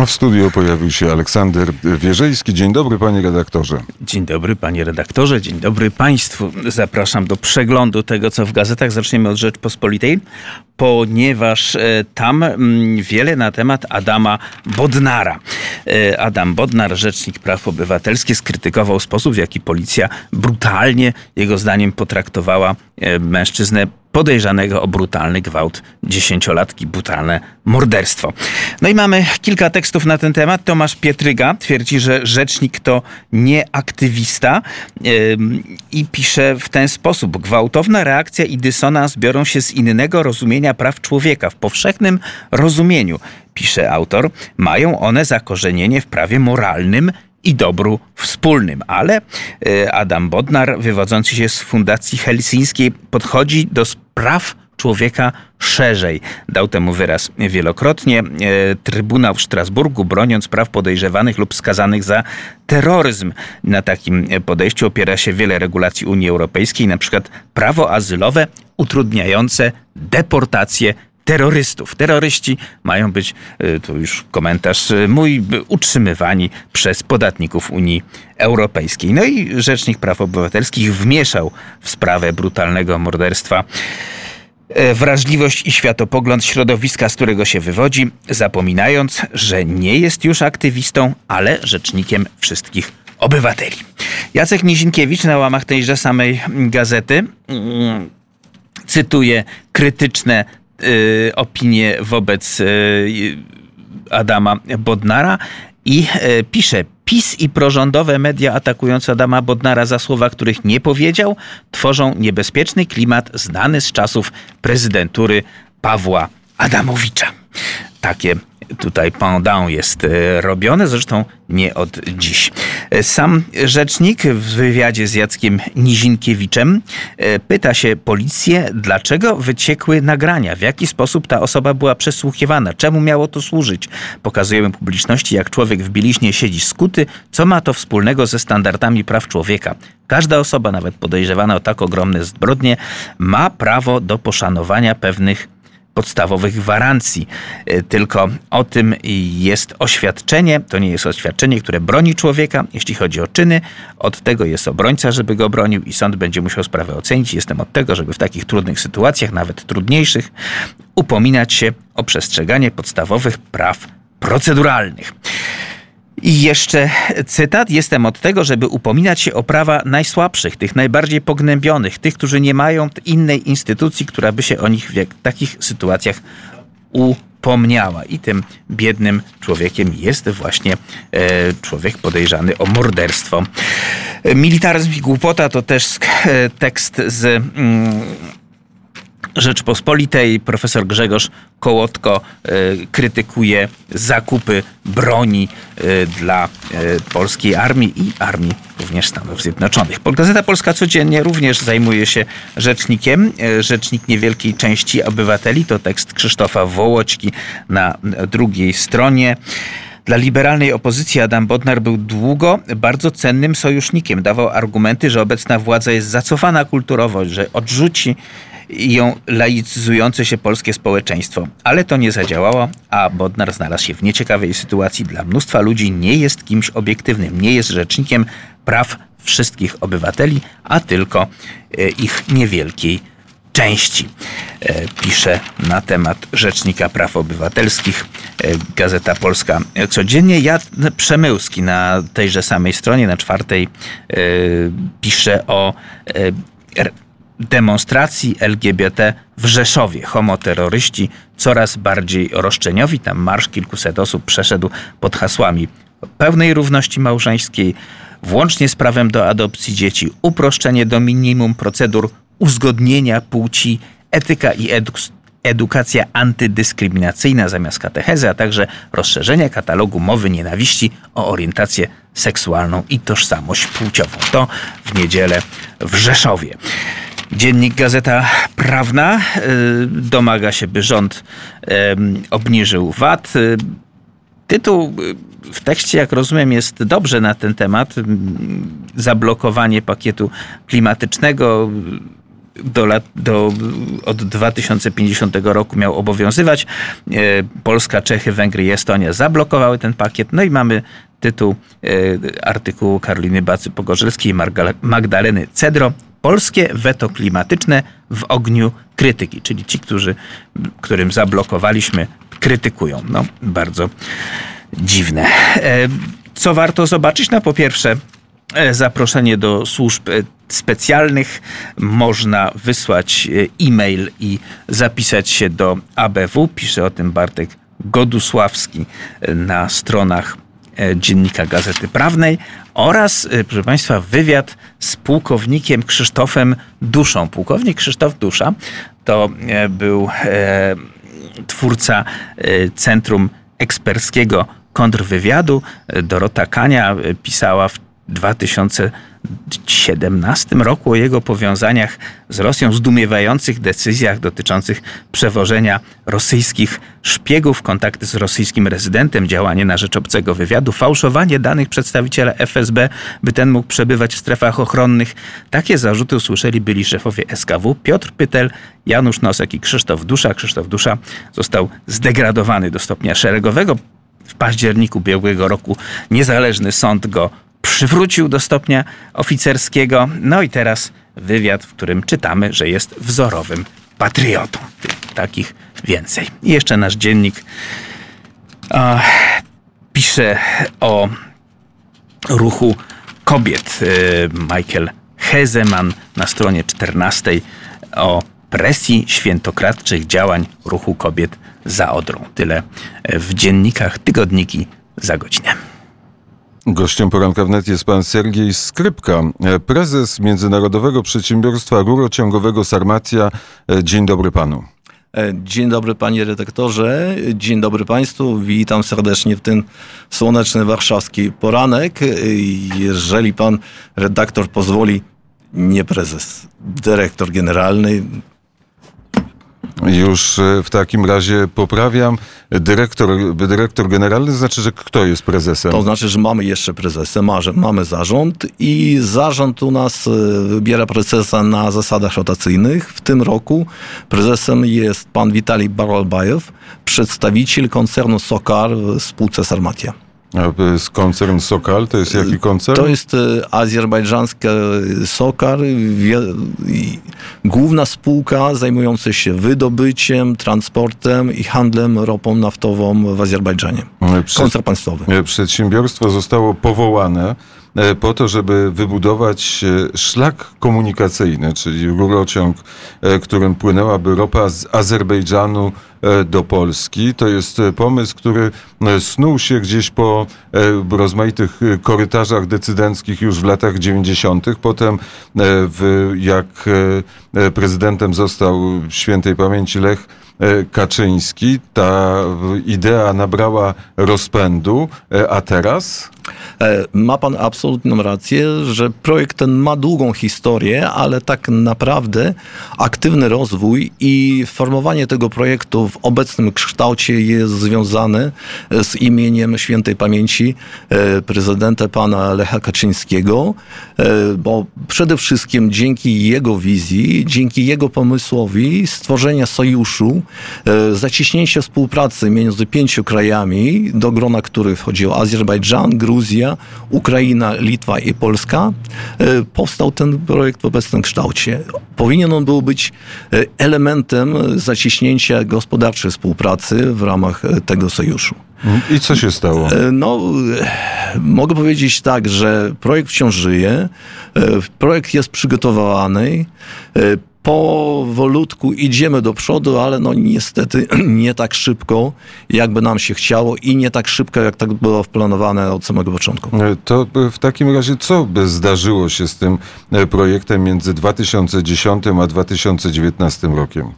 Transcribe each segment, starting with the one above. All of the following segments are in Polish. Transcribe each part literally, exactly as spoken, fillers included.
w studiu pojawił się Aleksander Wierzejski. Dzień dobry, panie redaktorze. Dzień dobry, panie redaktorze. Dzień dobry państwu. Zapraszam do przeglądu tego, co w gazetach. Zaczniemy od Rzeczpospolitej, ponieważ tam wiele na temat Adama Bodnara. Adam Bodnar, rzecznik praw obywatelskich, skrytykował sposób, w jaki policja brutalnie, jego zdaniem, potraktowała mężczyznę podejrzanego o brutalny gwałt dziesięciolatki, brutalne morderstwo. No i mamy kilka tekstów na ten temat. Tomasz Pietryga twierdzi, że rzecznik to nie aktywista yy, i pisze w ten sposób. Gwałtowna reakcja i dysonans biorą się z innego rozumienia praw człowieka. W powszechnym rozumieniu, pisze autor, mają one zakorzenienie w prawie moralnym i dobru wspólnym. Ale Adam Bodnar, wywodzący się z Fundacji Helsińskiej, podchodzi do spraw człowieka szerzej. Dał temu wyraz wielokrotnie. Trybunał w Strasburgu, broniąc praw podejrzewanych lub skazanych za terroryzm. Na takim podejściu opiera się wiele regulacji Unii Europejskiej, na przykład prawo azylowe utrudniające deportację terrorystów. Terroryści mają być, to już komentarz mój, utrzymywani przez podatników Unii Europejskiej. No i Rzecznik Praw Obywatelskich wmieszał w sprawę brutalnego morderstwa wrażliwość i światopogląd środowiska, z którego się wywodzi, zapominając, że nie jest już aktywistą, ale rzecznikiem wszystkich obywateli. Jacek Nizinkiewicz na łamach tejże samej gazety cytuje krytyczne y, opinie wobec y, Adama Bodnara i y, pisze: PiS i prorządowe media atakujące Adama Bodnara za słowa, których nie powiedział, tworzą niebezpieczny klimat znany z czasów prezydentury Pawła Adamowicza. Takie tutaj pendant jest robione, zresztą nie od dziś. Sam rzecznik w wywiadzie z Jackiem Nizinkiewiczem pyta się policję, dlaczego wyciekły nagrania, w jaki sposób ta osoba była przesłuchiwana, czemu miało to służyć. Pokazujemy publiczności, jak człowiek w bieliźnie siedzi skuty, co ma to wspólnego ze standardami praw człowieka. Każda osoba, nawet podejrzewana o tak ogromne zbrodnie, ma prawo do poszanowania pewnych podstawowych gwarancji. Tylko o tym jest oświadczenie. To nie jest oświadczenie, które broni człowieka, jeśli chodzi o czyny. Od tego jest obrońca, żeby go bronił i sąd będzie musiał sprawę ocenić. Jestem od tego, żeby w takich trudnych sytuacjach, nawet trudniejszych, upominać się o przestrzeganie podstawowych praw proceduralnych. I jeszcze cytat. Jestem od tego, żeby upominać się o prawa najsłabszych, tych najbardziej pognębionych, tych, którzy nie mają innej instytucji, która by się o nich w takich sytuacjach upomniała. I tym biednym człowiekiem jest właśnie e, człowiek podejrzany o morderstwo. Militaryzm i głupota to też e, tekst z mm, Rzeczpospolitej. Profesor Grzegorz Kołotko y, krytykuje zakupy broni y, dla y, polskiej armii i armii również Stanów Zjednoczonych. Gazeta Polska codziennie również zajmuje się rzecznikiem. Y, rzecznik niewielkiej części obywateli to tekst Krzysztofa Wołoćki na drugiej stronie. Dla liberalnej opozycji Adam Bodnar był długo bardzo cennym sojusznikiem. Dawał argumenty, że obecna władza jest zacofana kulturowo, że odrzuci ją laicyzujące się polskie społeczeństwo. Ale to nie zadziałało, a Bodnar znalazł się w nieciekawej sytuacji. Dla mnóstwa ludzi nie jest kimś obiektywnym, nie jest rzecznikiem praw wszystkich obywateli, a tylko ich niewielkiej części. Pisze na temat Rzecznika Praw Obywatelskich Gazeta Polska codziennie. Jan Przemyłski na tejże samej stronie, na czwartej, pisze o demonstracji L G B T w Rzeszowie. Homoterroryści coraz bardziej roszczeniowi. Tam marsz kilkuset osób przeszedł pod hasłami pełnej równości małżeńskiej, włącznie z prawem do adopcji dzieci, uproszczenie do minimum procedur uzgodnienia płci, etyka i eduk- edukacja antydyskryminacyjna zamiast katechezy, a także rozszerzenie katalogu mowy nienawiści o orientację seksualną i tożsamość płciową. To w niedzielę w Rzeszowie. Dziennik Gazeta Prawna domaga się, by rząd obniżył V A T. Tytuł w tekście, jak rozumiem, jest dobrze na ten temat. Zablokowanie pakietu klimatycznego, do lat, do, od dwa tysiące pięćdziesiątego roku miał obowiązywać. Polska, Czechy, Węgry i Estonia zablokowały ten pakiet. No i mamy tytuł artykułu Karoliny Bacy-Pogorzelskiej i Magdaleny Cedro. Polskie weto klimatyczne w ogniu krytyki. Czyli ci, którzy, którym zablokowaliśmy, krytykują. No, bardzo dziwne. Co warto zobaczyć? No po pierwsze, zaproszenie do służb specjalnych. Można wysłać e-mail i zapisać się do A B W. Pisze o tym Bartek Godusławski na stronach Dziennika Gazety Prawnej oraz, proszę Państwa, wywiad z pułkownikiem Krzysztofem Duszą. Pułkownik Krzysztof Dusza to był e, twórca e, Centrum Eksperckiego Kontrwywiadu. Dorota Kania pisała w dwa tysiące siedemnastym roku o jego powiązaniach z Rosją, zdumiewających decyzjach dotyczących przewożenia rosyjskich szpiegów, kontakty z rosyjskim rezydentem, działanie na rzecz obcego wywiadu, fałszowanie danych przedstawiciela F S B, by ten mógł przebywać w strefach ochronnych. Takie zarzuty usłyszeli byli szefowie S K W Piotr Pytel, Janusz Nosek i Krzysztof Dusza. Krzysztof Dusza został zdegradowany do stopnia szeregowego. W październiku ubiegłego roku niezależny sąd go przywrócił do stopnia oficerskiego. No i teraz wywiad, w którym czytamy, że jest wzorowym patriotą. Takich więcej. I jeszcze nasz dziennik o, pisze o ruchu kobiet. Michael Hezeman na stronie czternastej o presji świętokradczych działań ruchu kobiet za Odrą. Tyle w dziennikach Tygodniki za godzinę. Gościem poranka wnet jest pan Sergiej Skrypka, prezes Międzynarodowego Przedsiębiorstwa Rurociągowego Sarmatia. Dzień dobry panu. Dzień dobry panie redaktorze, dzień dobry państwu, witam serdecznie w ten słoneczny warszawski poranek. Jeżeli pan redaktor pozwoli, nie prezes, dyrektor generalny. Już w takim razie poprawiam. Dyrektor, dyrektor generalny znaczy, że kto jest prezesem? To znaczy, że mamy jeszcze prezesa, mamy zarząd i zarząd u nas wybiera prezesa na zasadach rotacyjnych. W tym roku prezesem jest pan Witalij Baralbajew, przedstawiciel koncernu Sokar w spółce Sarmatia. A z koncern Sokal to jest jaki koncern? To jest azerbejdżańska Sokar, główna spółka zajmująca się wydobyciem, transportem i handlem ropą naftową w Azerbejdżanie. Koncern państwowy. Przedsiębiorstwo zostało powołane po to, żeby wybudować szlak komunikacyjny, czyli rurociąg, którym płynęłaby ropa z Azerbejdżanu do Polski. To jest pomysł, który snuł się gdzieś po rozmaitych korytarzach decydenckich już w latach dziewięćdziesiątych. Potem, w, jak prezydentem został świętej pamięci Lech Kaczyński, ta idea nabrała rozpędu, a teraz? Ma pan absolutną rację, że projekt ten ma długą historię, ale tak naprawdę aktywny rozwój i formowanie tego projektu w obecnym kształcie jest związane z imieniem świętej pamięci prezydenta pana Lecha Kaczyńskiego, bo przede wszystkim dzięki jego wizji, dzięki jego pomysłowi stworzenia sojuszu, zaciśnięcia współpracy między pięciu krajami, do grona których wchodziło Azerbejdżan, Gruzja, Ukraina, Litwa i Polska, powstał ten projekt w obecnym kształcie. Powinien on był być elementem zaciśnięcia gospodarczej współpracy w ramach tego sojuszu. I co się stało? No, mogę powiedzieć tak, że projekt wciąż żyje, projekt jest przygotowany, powolutku idziemy do przodu, ale no niestety nie tak szybko, jakby nam się chciało i nie tak szybko, jak tak było planowane od samego początku. To w takim razie co by zdarzyło się z tym projektem między dwa tysiące dziesiątym a dwa tysiące dziewiętnastym rokiem?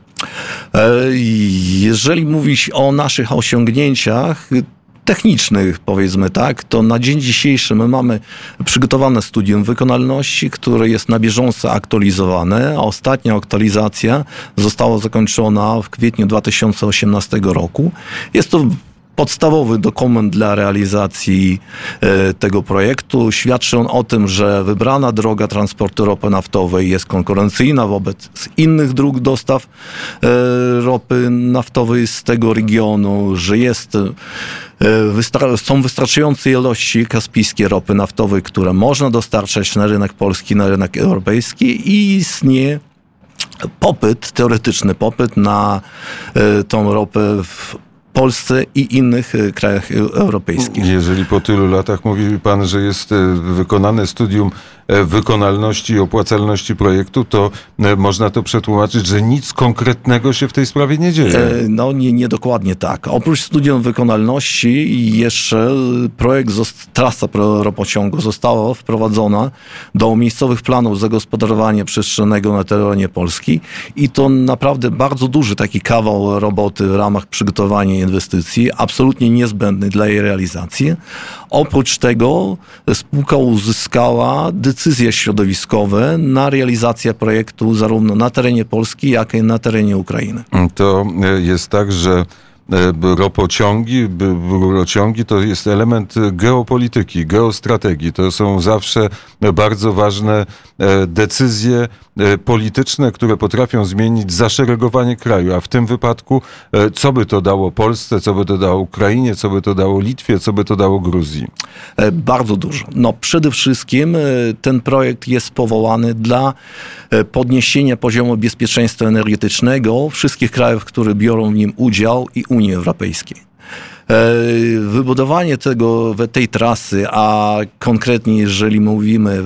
Jeżeli mówić o naszych osiągnięciach technicznych, powiedzmy tak, to na dzień dzisiejszy my mamy przygotowane studium wykonalności, które jest na bieżąco aktualizowane, a ostatnia aktualizacja została zakończona w kwietniu dwa tysiące osiemnastego roku. Jest to podstawowy dokument dla realizacji tego projektu. Świadczy on o tym, że wybrana droga transportu ropy naftowej jest konkurencyjna wobec innych dróg dostaw ropy naftowej z tego regionu, że jest, są wystarczające ilości kaspijskiej ropy naftowej, które można dostarczać na rynek polski, na rynek europejski i istnieje popyt, teoretyczny popyt na tą ropę w Polsce i innych krajach europejskich. Jeżeli po tylu latach mówi pan, że jest wykonane studium wykonalności i opłacalności projektu, to można to przetłumaczyć, że nic konkretnego się w tej sprawie nie dzieje. No nie, nie dokładnie tak. Oprócz studium wykonalności jeszcze projekt, trasa ropociągu została wprowadzona do miejscowych planów zagospodarowania przestrzennego na terenie Polski i to naprawdę bardzo duży taki kawał roboty w ramach przygotowania inwestycji, absolutnie niezbędny dla jej realizacji. Oprócz tego spółka uzyskała decyzje środowiskowe na realizację projektu zarówno na terenie Polski, jak i na terenie Ukrainy. To jest tak, że ropociągi, rurociągi to jest element geopolityki, geostrategii. To są zawsze bardzo ważne decyzje polityczne, które potrafią zmienić zaszeregowanie kraju. A w tym wypadku co by to dało Polsce, co by to dało Ukrainie, co by to dało Litwie, co by to dało Gruzji? Bardzo dużo. No przede wszystkim ten projekt jest powołany dla podniesienia poziomu bezpieczeństwa energetycznego wszystkich krajów, które biorą w nim udział i Unii Europejskiej. Wybudowanie tego, tej trasy, a konkretnie jeżeli mówimy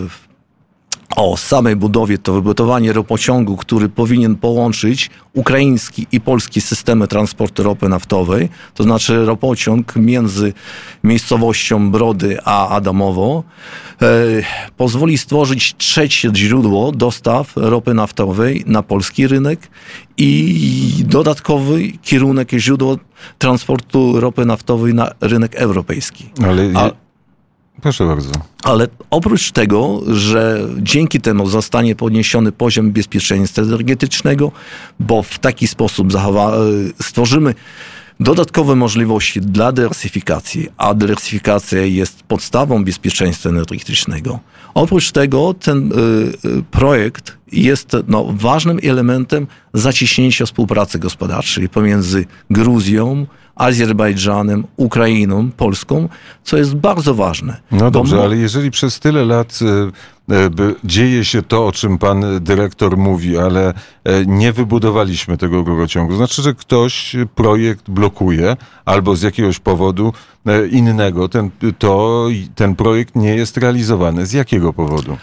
o samej budowie, to wybudowanie ropociągu, który powinien połączyć ukraiński i polski systemy transportu ropy naftowej, to znaczy ropociąg między miejscowością Brody a Adamowo, e, pozwoli stworzyć trzecie źródło dostaw ropy naftowej na polski rynek i dodatkowy kierunek i źródło transportu ropy naftowej na rynek europejski. Ale... A... Proszę bardzo. Ale oprócz tego, że dzięki temu zostanie podniesiony poziom bezpieczeństwa energetycznego, bo w taki sposób zachowa- stworzymy dodatkowe możliwości dla dywersyfikacji, a dywersyfikacja jest podstawą bezpieczeństwa energetycznego. Oprócz tego ten y, y, projekt jest no, ważnym elementem zacieśnięcia współpracy gospodarczej pomiędzy Gruzją, Azerbejdżanem, Ukrainą, Polską, co jest bardzo ważne. No dobrze, ale jeżeli przez tyle lat e, e, dzieje się to, o czym pan dyrektor mówi, ale e, nie wybudowaliśmy tego rurociągu, znaczy, że ktoś projekt blokuje albo z jakiegoś powodu e, innego ten, to, ten projekt nie jest realizowany. Z jakiego powodu?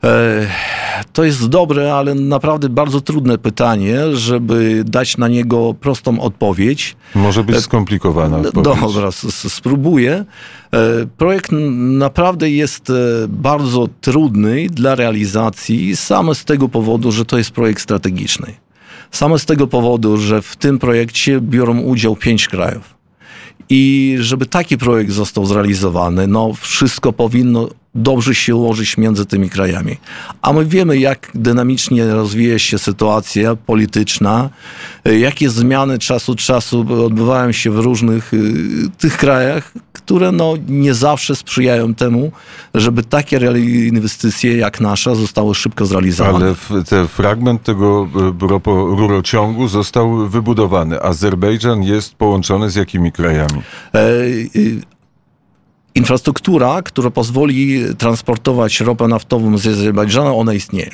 To jest dobre, ale naprawdę bardzo trudne pytanie, żeby dać na niego prostą odpowiedź. Może być skomplikowana odpowiedź. Dobra, spróbuję. Projekt naprawdę jest bardzo trudny dla realizacji, same z tego powodu, że to jest projekt strategiczny. Same z tego powodu, że w tym projekcie biorą udział pięć krajów. I żeby taki projekt został zrealizowany, no wszystko powinno dobrze się ułożyć między tymi krajami. A my wiemy, jak dynamicznie rozwija się sytuacja polityczna, jakie zmiany czasu od czasu odbywają się w różnych y, tych krajach, które no, nie zawsze sprzyjają temu, żeby takie inwestycje jak nasza zostały szybko zrealizowane. Ale ten fragment tego rurociągu został wybudowany. Azerbejdżan jest połączony z jakimi krajami? E, y, Infrastruktura, która pozwoli transportować ropę naftową z Azerbejdżanu, ona istnieje.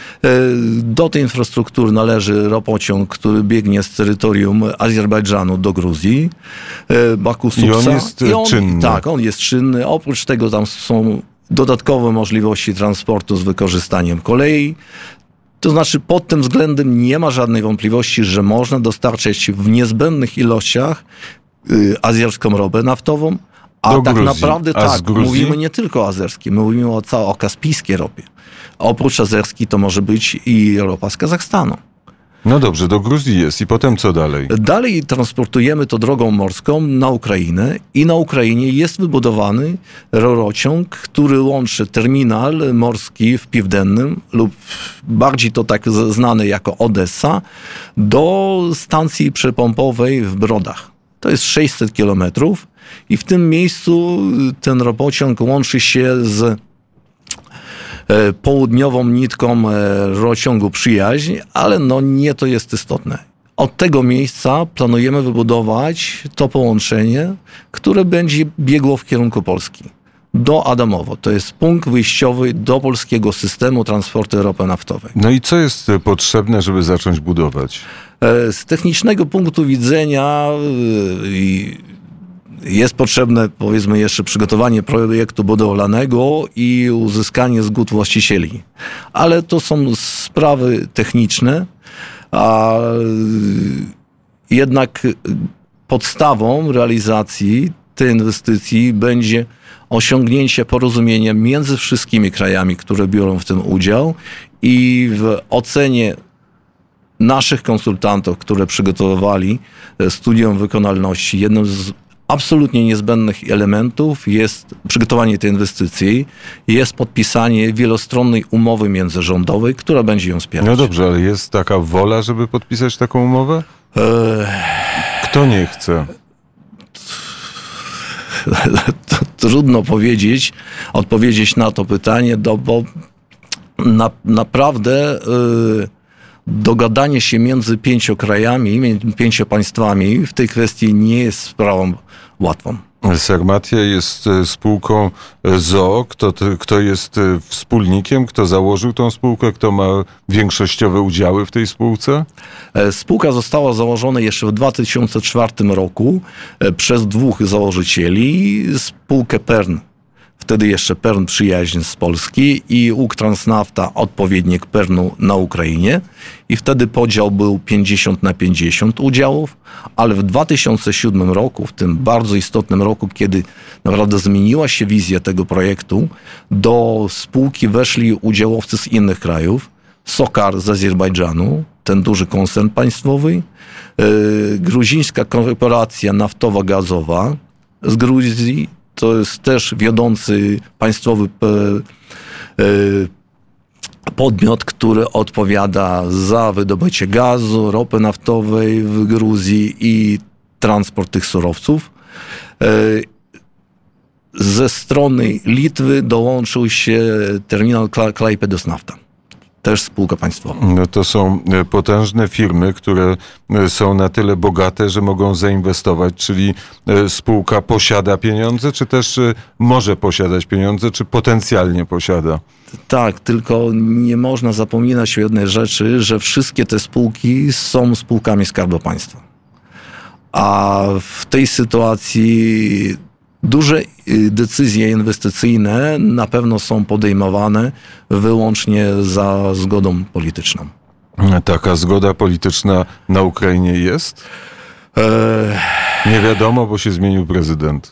Do tej infrastruktury należy ropociąg, który biegnie z terytorium Azerbejdżanu do Gruzji, Baku-Supsa. I on jest I on, czynny. Tak, on jest czynny. Oprócz tego tam są dodatkowe możliwości transportu z wykorzystaniem kolei. To znaczy pod tym względem nie ma żadnej wątpliwości, że można dostarczać w niezbędnych ilościach azerską ropę naftową. A do tak Gruzji. naprawdę A tak, mówimy nie tylko o azerskiej, my mówimy o, całej, o kaspijskiej ropie. Oprócz azerskiej to może być i ropa z Kazachstanu. No dobrze, do Gruzji jest i potem co dalej? Dalej transportujemy to drogą morską na Ukrainę i na Ukrainie jest wybudowany rurociąg, który łączy terminal morski w Piwdennym lub bardziej to tak znany jako Odessa do stacji przepompowej w Brodach. To jest sześćset kilometrów i w tym miejscu ten ropociąg łączy się z południową nitką rurociągu Przyjaźń, ale no nie to jest istotne. Od tego miejsca planujemy wybudować to połączenie, które będzie biegło w kierunku Polski. Do Adamowo. To jest punkt wyjściowy do polskiego systemu transportu ropy naftowej. No i co jest potrzebne, żeby zacząć budować? Z technicznego punktu widzenia jest potrzebne, powiedzmy, jeszcze przygotowanie projektu budowlanego i uzyskanie zgód właścicieli. Ale to są sprawy techniczne, a jednak podstawą realizacji tej inwestycji będzie osiągnięcie porozumienia między wszystkimi krajami, które biorą w tym udział i w ocenie naszych konsultantów, które przygotowywali studium wykonalności, jednym z absolutnie niezbędnych elementów jest przygotowanie tej inwestycji, jest podpisanie wielostronnej umowy międzyrządowej, która będzie ją wspierać. No dobrze, ale jest taka wola, żeby podpisać taką umowę? Kto nie chce? Trudno powiedzieć, odpowiedzieć na to pytanie, bo na, naprawdę yy, dogadanie się między pięciu krajami, pięciu państwami w tej kwestii nie jest sprawą łatwą. Sarmatia jest spółką z o o. Kto, kto jest wspólnikiem? Kto założył tą spółkę? Kto ma większościowe udziały w tej spółce? Spółka została założona jeszcze w dwa tysiące czwartym roku przez dwóch założycieli. Spółkę Pern, wtedy jeszcze Pern Przyjaźń z Polski i Uktrans-Nafta, odpowiednik Pernu na Ukrainie. I wtedy podział był pięćdziesiąt na pięćdziesiąt udziałów, ale w dwa tysiące siódmym roku, w tym bardzo istotnym roku, kiedy naprawdę zmieniła się wizja tego projektu, do spółki weszli udziałowcy z innych krajów. Sokar z Azerbejdżanu, ten duży koncern państwowy, yy, gruzińska korporacja naftowo-gazowa z Gruzji, to jest też wiodący państwowy podmiot, który odpowiada za wydobycie gazu, ropy naftowej w Gruzji i transport tych surowców. Ze strony Litwy dołączył się terminal Klaipėdos Nafta. Też spółka państwowa. No to są potężne firmy, które są na tyle bogate, że mogą zainwestować, czyli spółka posiada pieniądze, czy też może posiadać pieniądze, czy potencjalnie posiada? Tak, tylko nie można zapominać o jednej rzeczy, że wszystkie te spółki są spółkami Skarbu Państwa. A w tej sytuacji duże decyzje inwestycyjne na pewno są podejmowane wyłącznie za zgodą polityczną. Taka zgoda polityczna na Ukrainie jest? Eee... Nie wiadomo, bo się zmienił prezydent.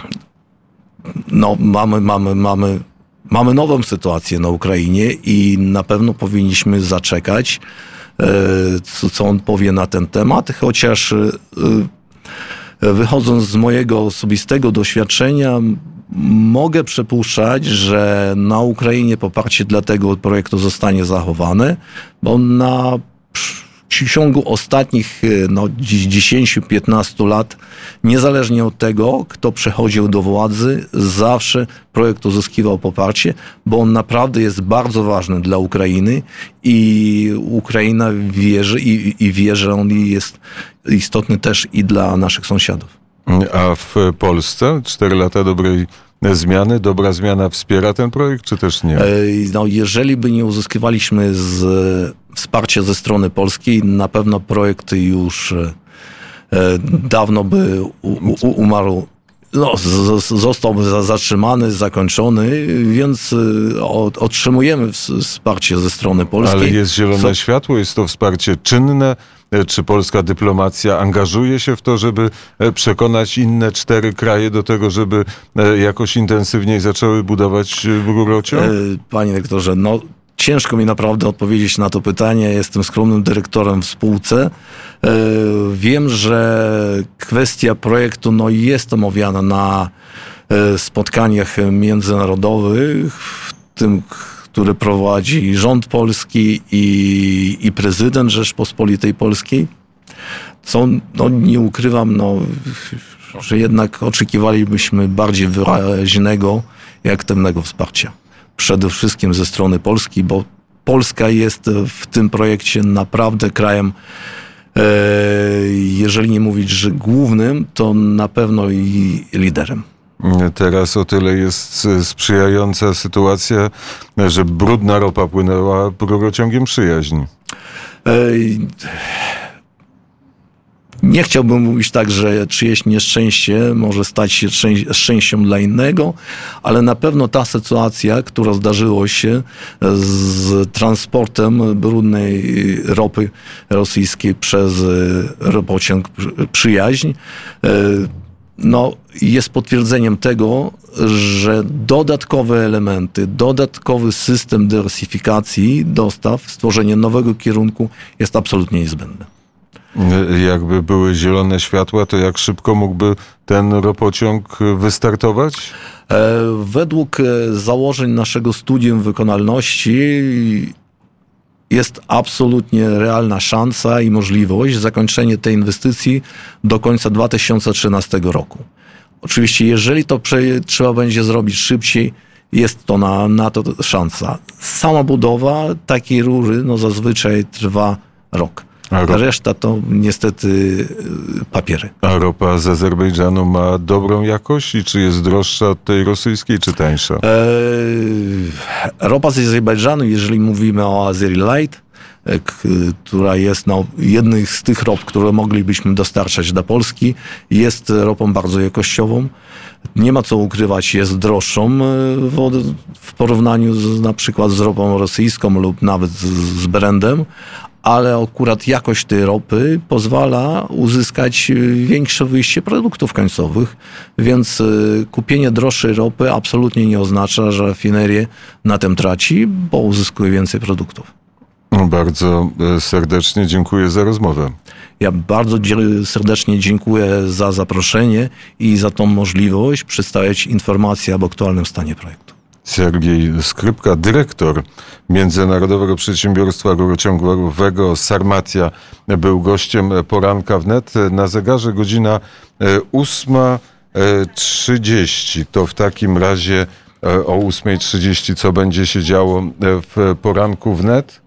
No, mamy, mamy, mamy, mamy nową sytuację na Ukrainie i na pewno powinniśmy zaczekać, co, co on powie na ten temat, chociaż wychodząc z mojego osobistego doświadczenia, mogę przypuszczać, że na Ukrainie poparcie dla tego projektu zostanie zachowane, bo na w ciągu ostatnich no, dziesięć do piętnastu lat, niezależnie od tego, kto przechodził do władzy, zawsze projekt uzyskiwał poparcie, bo on naprawdę jest bardzo ważny dla Ukrainy i Ukraina wierzy i, i wie, że on jest istotny też i dla naszych sąsiadów. A w Polsce cztery lata dobrej zmiany, dobra zmiana wspiera ten projekt, czy też nie? No, jeżeli by nie uzyskiwaliśmy z, wsparcia ze strony polskiej, na pewno projekt już dawno by u, u, umarł. No, z, został zatrzymany, zakończony, więc otrzymujemy wsparcie ze strony polskiej. Ale jest zielone Co... światło, jest to wsparcie czynne. Czy polska dyplomacja angażuje się w to, żeby przekonać inne cztery kraje do tego, żeby jakoś intensywniej zaczęły budować rurociąg? Panie rektorze, no ciężko mi naprawdę odpowiedzieć na to pytanie. Jestem skromnym dyrektorem w spółce. Wiem, że kwestia projektu no, jest omawiana na spotkaniach międzynarodowych, w tym który prowadzi rząd polski i, i prezydent Rzeczpospolitej Polskiej. co no, nie ukrywam, no, że jednak oczekiwalibyśmy bardziej wyraźnego i aktywnego wsparcia. Przede wszystkim ze strony Polski, bo Polska jest w tym projekcie naprawdę krajem, jeżeli nie mówić, że głównym, to na pewno i liderem. Teraz o tyle jest sprzyjająca sytuacja, że brudna ropa płynęła rurociągiem Przyjaźń. Nie chciałbym mówić tak, że czyjeś nieszczęście może stać się szczęściem dla innego, ale na pewno ta sytuacja, która zdarzyła się z transportem brudnej ropy rosyjskiej przez ropociąg Przyjaźń, no, jest potwierdzeniem tego, że dodatkowe elementy, dodatkowy system dywersyfikacji dostaw, stworzenie nowego kierunku jest absolutnie niezbędne. Jakby były zielone światła, to jak szybko mógłby ten ropociąg wystartować? Według założeń naszego studium wykonalności jest absolutnie realna szansa i możliwość zakończenia tej inwestycji do końca dwa tysiące trzynastego roku. Oczywiście, jeżeli to trzeba będzie zrobić szybciej, jest to na, na to szansa. Sama budowa takiej rury no, zazwyczaj trwa rok. A reszta to niestety papiery. A ropa z Azerbejdżanu ma dobrą jakość i czy jest droższa od tej rosyjskiej, czy tańsza? Eee, ropa z Azerbejdżanu, jeżeli mówimy o Azeri Light, e, k, która jest no, jednym z tych rop, które moglibyśmy dostarczać do Polski, jest ropą bardzo jakościową. Nie ma co ukrywać, jest droższą w, w porównaniu z, na przykład z ropą rosyjską lub nawet z, z Brandem, ale akurat jakość tej ropy pozwala uzyskać większe wyjście produktów końcowych, więc kupienie droższej ropy absolutnie nie oznacza, że rafinerie na tym traci, bo uzyskuje więcej produktów. Bardzo serdecznie dziękuję za rozmowę. Ja bardzo serdecznie dziękuję za zaproszenie i za tą możliwość przedstawiać informacje o aktualnym stanie projektu. Sergiej Skrypka, dyrektor Międzynarodowego Przedsiębiorstwa Rurociągowego Sarmatia, był gościem Poranka Wnet. Na zegarze godzina ósma trzydzieści. To w takim razie o ósma trzydzieści co będzie się działo w Poranku Wnet?